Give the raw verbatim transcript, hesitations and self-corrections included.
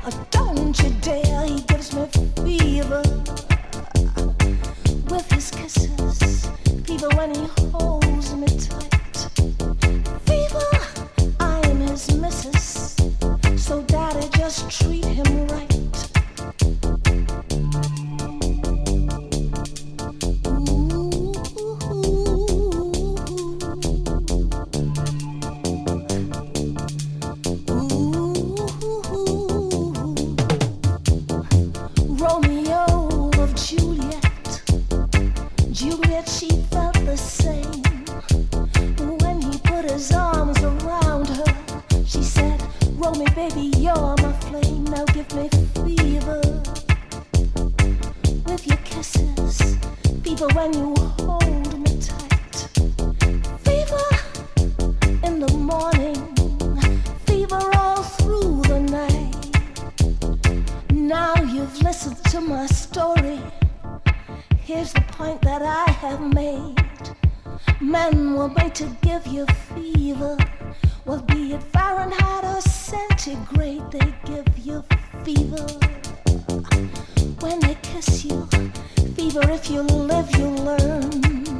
Oh, don't you dare, he gives me fever with his kisses. Fever when he holds me tight. Fever, I am his missus. So daddy, just treat him right. When they kiss you, fever if you live, you learn.